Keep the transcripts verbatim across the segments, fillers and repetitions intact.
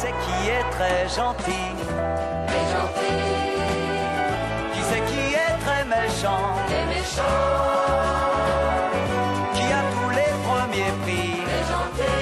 c'est qui est très gentil? Très gentil. Qui c'est qui est très méchant? Très méchant. Qui a tous les premiers prix? Très gentil.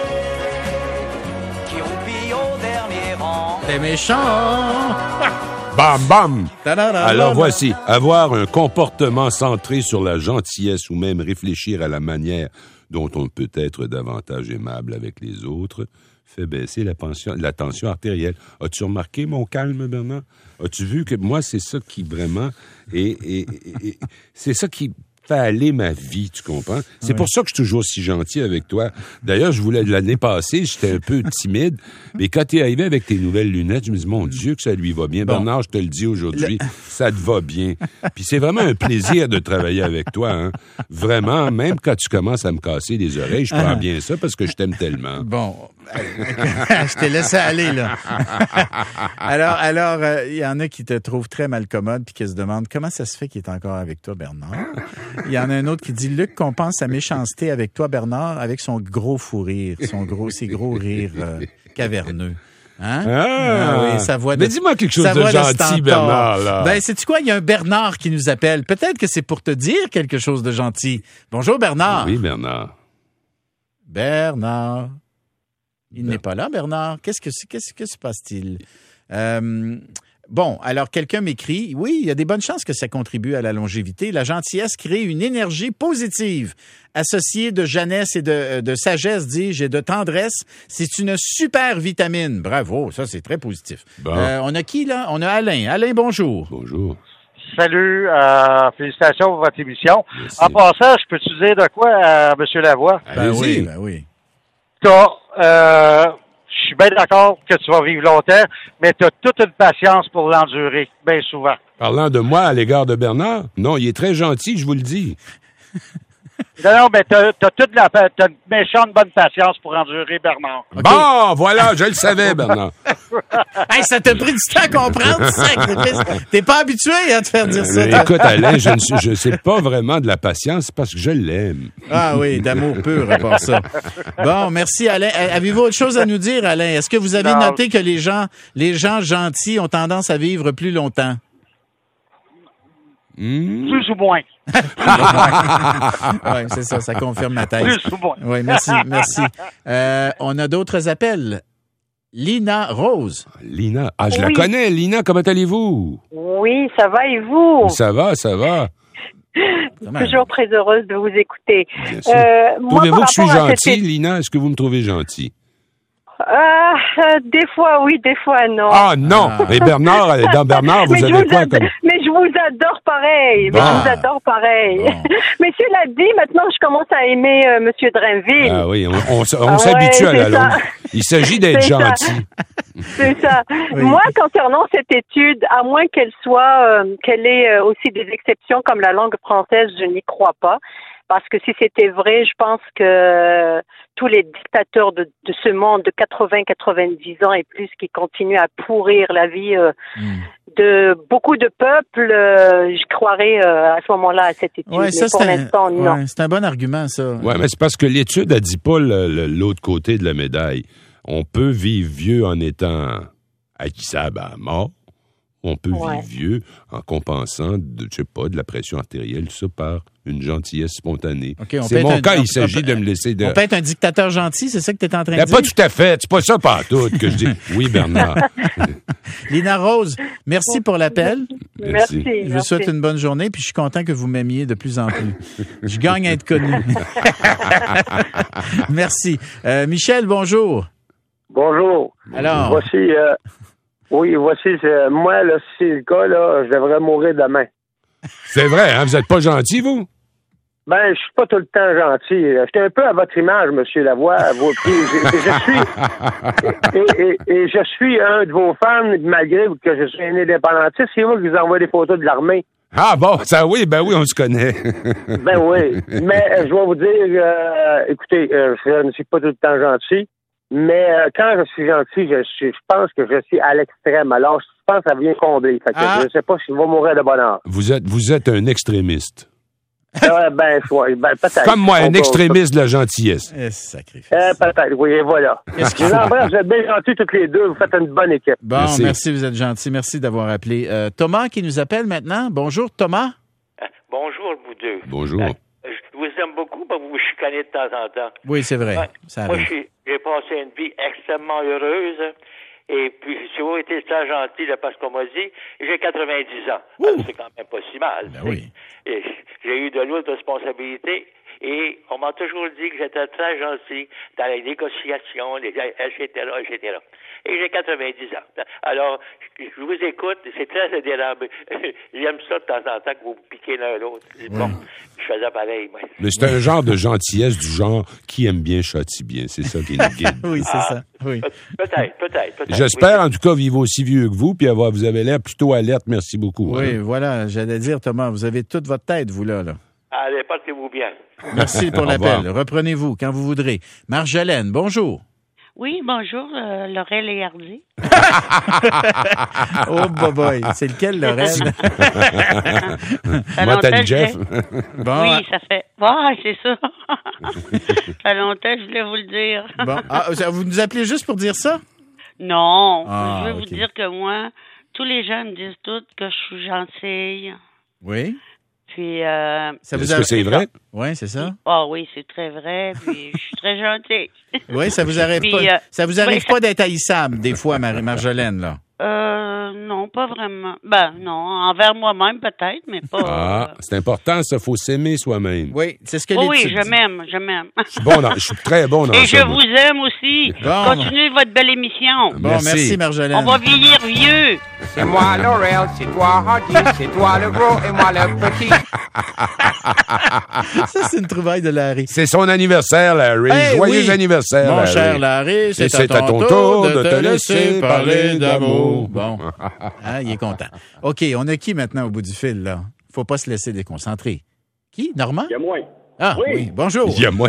Qui roupille au dernier rang? T'es méchant! Bam, bam! Ta-da-da-da-da. Alors voici, avoir un comportement centré sur la gentillesse ou même réfléchir à la manière dont on peut être davantage aimable avec les autres fait baisser la, pension, la tension artérielle. As-tu remarqué mon calme, Bernard? As-tu vu que moi, c'est ça qui vraiment... Et, et, et, et c'est ça qui... fait aller ma vie, tu comprends? C'est oui. pour ça que je suis toujours si gentil avec toi. D'ailleurs, je voulais, l'année passée, j'étais un peu timide, mais quand tu es arrivé avec tes nouvelles lunettes, je me dis, mon Dieu, que ça lui va bien. Bon. Bernard, je te le dis aujourd'hui, le... ça te va bien. Puis c'est vraiment un plaisir de travailler avec toi, hein. Vraiment, même quand tu commences à me casser les oreilles, je prends ah. bien ça parce que je t'aime tellement. Bon, je t'ai laissé aller, là. alors, alors, il euh, y en a qui te trouvent très malcommode puis qui se demandent comment ça se fait qu'il est encore avec toi, Bernard. Il y en a un autre qui dit, Luc compense sa méchanceté avec toi, Bernard, avec son gros fou rire, son gros, ses gros rires euh, caverneux. Hein? Ah, ah oui, sa voix de, mais dis-moi quelque chose de gentil, de Bernard, là. Ben, sais-tu quoi? Il y a un Bernard qui nous appelle. Peut-être que c'est pour te dire quelque chose de gentil. Bonjour, Bernard. Oui, Bernard. Bernard. Il Ber- n'est pas là, Bernard. Qu'est-ce que, qu'est-ce que se passe-t-il? Euh... Bon, alors quelqu'un m'écrit, oui, il y a des bonnes chances que ça contribue à la longévité. La gentillesse crée une énergie positive, associée de jeunesse et de, de sagesse, dis-je, et de tendresse. C'est une super vitamine. Bravo, ça c'est très positif. Bon. Euh, on a qui là? On a Alain. Alain, bonjour. Bonjour. Salut, euh, félicitations pour votre émission. Merci. En passant, je peux-tu dire de quoi à M. Lavoie? Ben Allez-y. oui, ben oui. T'as, euh, je suis bien d'accord que tu vas vivre longtemps, mais tu as toute une patience pour l'endurer, bien souvent. Parlant de moi à l'égard de Bernard, non, il est très gentil, je vous le dis. Non, non, mais t'as, t'as toute la, t'as une méchante bonne patience pour endurer Bernard. Okay. Bon, voilà, je le savais, Bernard. Hey, ça t'a pris du temps à comprendre, ça. T'es pas habitué à te faire dire ça. Mais écoute, Alain, je ne suis, je sais pas vraiment de la patience parce que je l'aime. Ah oui, d'amour pur, à part ça. Bon, merci, Alain. Avez-vous autre chose à nous dire, Alain? Est-ce que vous avez non. noté que les gens, les gens gentils ont tendance à vivre plus longtemps? Mmh. Plus ou moins. Oui, c'est ça, ça confirme ma thèse. Plus ou moins. Oui, merci, merci. Euh, on a d'autres appels. Lina Rose. Lina, ah, je oui. la connais. Lina, comment allez-vous? Oui, ça va et vous? Ça va, ça va. Toujours très heureuse de vous écouter. Bien sûr. Euh, Trouvez-vous que je suis gentil, cette... Lina? Est-ce que vous me trouvez gentil? Ah, euh, des fois oui, des fois non. Ah non! Ah. Et Bernard, dans Bernard, vous avez vous quoi adore, comme... Mais je vous adore pareil. Mais ah. je vous adore pareil. Bon. Mais cela dit, maintenant je commence à aimer euh, Monsieur Drainville. Ah oui, on, on, on ah s'habitue ouais, à la longue. Il s'agit d'être gentil. Ça. C'est ça. Oui. Moi, concernant cette étude, à moins qu'elle soit, euh, qu'elle ait euh, aussi des exceptions comme la langue française, je n'y crois pas. Parce que si c'était vrai, je pense que tous les dictateurs de, de ce monde de quatre-vingts à quatre-vingt-dix ans et plus qui continuent à pourrir la vie euh, mm. de beaucoup de peuples, euh, je croirais euh, à ce moment-là à cette étude. Ouais, ça, mais pour c'est l'instant, un, non. Ouais, c'est un bon argument, ça. Oui, mais c'est parce que l'étude n'a dit pas le, le, l'autre côté de la médaille. On peut vivre vieux en étant haïssable à mort. On peut ouais. vivre vieux en compensant, de, je sais pas, de la pression artérielle, tout ça par une gentillesse spontanée. Okay, c'est mon un, cas, on, il s'agit on, de me laisser... De... On peut être un dictateur gentil, c'est ça que tu es en train de Là, dire? Pas tout à fait, c'est pas ça partout que je dis. Oui, Bernard. Lina Rose, merci pour l'appel. Merci. Je vous merci. souhaite une bonne journée, puis je suis content que vous m'aimiez de plus en plus. Je gagne à être connu. Merci. Euh, Michel, bonjour. Bonjour. Alors? Voici... Euh... Oui, voici, c'est, moi, là, si c'est le cas, là, je devrais mourir demain. C'est vrai, hein? Vous êtes pas gentil, vous? Ben, je suis pas tout le temps gentil. J'étais un peu à votre image, M. Lavoie. Vos pieds. Je, je suis... Et, et, et je suis un de vos fans, malgré que je suis un indépendantiste. C'est vous qui vous envoyez des photos de l'armée. Ah bon, ça oui, ben oui, on se connaît. Ben oui. Mais euh, je vais vous dire, euh, écoutez, euh, je ne suis pas tout le temps gentil. Mais euh, quand je suis gentil, je, je, je pense que je suis à l'extrême. Alors, je pense que ça vient combler. Fait que ah. je ne sais pas si je vais mourir de bonheur. Vous êtes, vous êtes un extrémiste. Euh, ben, ouais, ben, peut-être. Comme moi, un On- extrémiste de la gentillesse. Eh, sacrifice. Euh, peut-être, oui, et voilà. Qu'est-ce Je vous embrasse, vous êtes bien gentils toutes les deux. Vous faites une bonne équipe. Bon, Merci. merci. Vous êtes gentil. Merci d'avoir appelé. Euh, Thomas qui nous appelle maintenant. Bonjour, Thomas. Bonjour, vous deux. Bonjour. Euh, je vous aime beaucoup, mais vous vous chicanez de temps en temps. Oui, c'est vrai. Ouais. Ça Moi, arrive. j'ai j'ai passé une vie extrêmement heureuse. Et puis, si vous été très gentil, là, parce qu'on m'a dit, j'ai quatre-vingt-dix ans. Alors, c'est quand même pas si mal. Ben tu sais. oui. Et j'ai eu de lourdes responsabilités. Et on m'a toujours dit que j'étais très gentil dans les négociations, les, et cetera, et cetera. Et j'ai quatre-vingt-dix ans. Alors, je vous écoute, c'est très admirable. J'aime ça de temps en temps que vous vous piquez l'un l'autre. Bon, je faisais pareil, moi. Mais c'est un genre de gentillesse du genre qui aime bien châtie bien. C'est ça qui est le guide. Oui, c'est ça. Oui. Peut-être, peut-être, peut-être. J'espère, Oui. en tout cas, vivre aussi vieux que vous, puis avoir, vous avez l'air plutôt alerte. Merci beaucoup. Oui, hein. voilà. J'allais dire, Thomas, vous avez toute votre tête, vous, là. là. Allez, portez-vous bien. Merci pour Au l'appel. revoir. Reprenez-vous quand vous voudrez. Marjolaine, bonjour. Oui, bonjour, euh, Laurel et Hardy. Oh, boy, c'est lequel, Laurel? Ça Moi, t'as longtemps dit que Jeff. je- Bon, Oui, ça fait... Ouais, c'est ça. Ça fait longtemps que je voulais vous le dire. bon. Ah, vous nous appelez juste pour dire ça? Non, Ah, je veux ok. vous dire que moi, tous les gens me disent tous que je suis gentille. Oui. Puis, euh, Ça vous Est-ce a- que c'est vrai? Oui, c'est ça. ah oui, c'est très vrai. Puis, je suis très gentille. Oui, ça vous arrive Puis, pas. euh, Ça vous arrive oui, pas d'être haïssable, des fois, Mar- Marjolaine, là. Euh, non, pas vraiment. Ben, non, envers moi-même peut-être, mais pas... Ah, euh, c'est important, ça. Faut s'aimer soi-même. Oui, c'est ce que Oh oui, l'étude je dit. m'aime, je m'aime. Je suis bon dans- je suis très bon dans Et ça. je moi. vous aime aussi. Bon. Continuez votre belle émission. Bon, merci, Merci. Marjolaine. On va vieillir vieux. C'est moi Laurel, c'est toi Hardy, c'est toi le gros et moi le petit. Ça, c'est une trouvaille de Larry. C'est son anniversaire, Larry. Hey, Joyeux oui. anniversaire, Mon Larry. cher Larry, c'est, Et c'est à ton tour de te laisser parler d'amour. Bon. Ah, il est content. OK, on a qui maintenant au bout du fil, là? Faut pas se laisser déconcentrer. Qui? Normand? Il y a moins. Ah, oui. Oui. Bonjour. Il y a moins.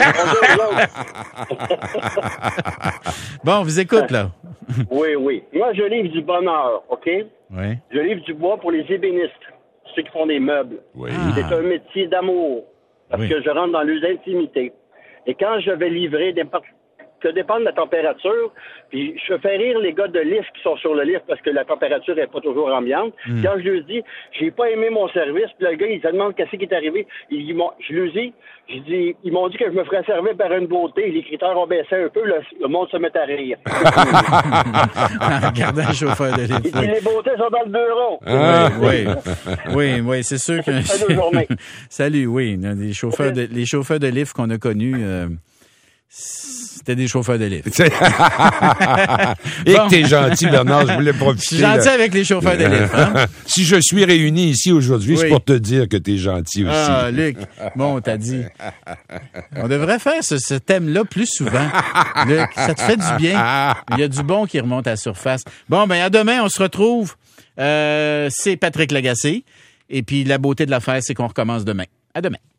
Bon, on vous écoute, là. Oui, oui. Moi, je livre du bonheur, OK? Oui. Je livre du bois pour les ébénistes, ceux qui font des meubles. Oui. Ah. C'est un métier d'amour, parce Oui. que je rentre dans leurs intimités. Et quand je vais livrer, dépend- que dépend de la température, puis je fais rire les gars de lift qui sont sur le lift parce que la température n'est pas toujours ambiante. Hmm. Quand je leur dis, j'ai pas aimé mon service, puis le gars, il se demande qu'est-ce qui est arrivé. Ils m'ont- je leur dis, je dis, ils m'ont dit que je me ferais servir par une beauté. Les critères ont baissé un peu, le, le monde se met à rire. Regardez un chauffeur de Et lift. puis Oui, les beautés sont dans le bureau. Ah. oui, oui, oui, c'est sûr que... Ça nous journée. Salut, oui. Les chauffeurs de, les chauffeurs de lift qu'on a connus, euh, c'était des chauffeurs de lift. Et que t'es gentil, Bernard, je voulais Je profiter. suis gentil là. avec les chauffeurs de lift. Hein? Si je suis réuni ici aujourd'hui, c'est Oui. pour te dire que t'es gentil aussi. Ah, Luc, bon, t'as dit. On devrait faire ce, ce thème-là plus souvent. Luc, ça te fait du bien. Il y a du bon qui remonte à la surface. Bon, ben à demain, on se retrouve. Euh, c'est Patrick Lagacé. Et puis la beauté de l'affaire, c'est qu'on recommence demain. À demain.